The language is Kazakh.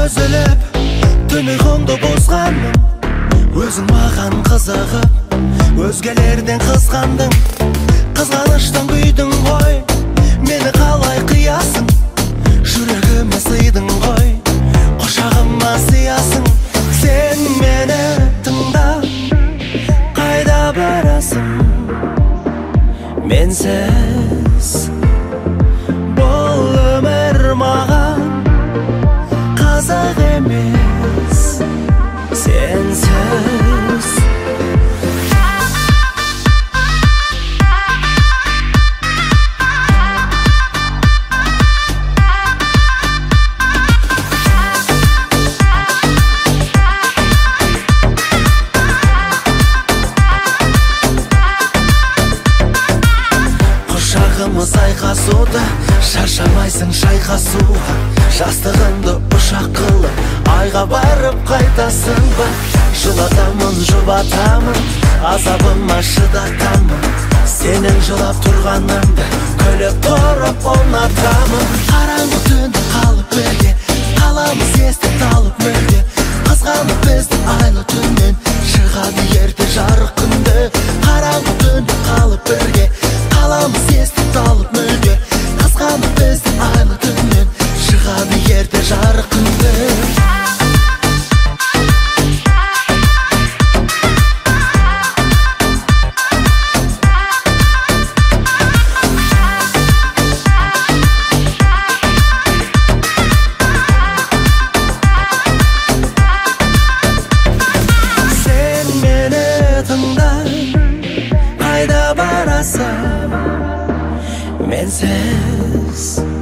көзіліп түн ұйқыңды бұзғанмын өзің маған қызығып өзгелерден қызғандың қызғаныштан күйдің ғой мені қалай қиясың жүрегіме сыйдың ғой құшағыма сыясың сен мені тыңда қайда барасың менсіз бұл өмір маған қызық емес сенсіз құшағымыз айқасуда шаршамайсың шайқасуға жастығыңды ұшақ қылып айға барып қайтасың ба жылатамын жұбатамын азабыма шыдатамын сенің жылап тұрғаныңды күліп тұрып ұнатамын қараңғы түнде қалып бірге қаламыз естіп талып мүлде қызғанып бізді айлы түннен шығады ерте жарық күнде қараңғы түнде қалып бірге қаламыз естіп талып мүлде қызғанып бізді айлы түннен шығады ерте жарық күнде сен мені тыңда қайда барасың менсіз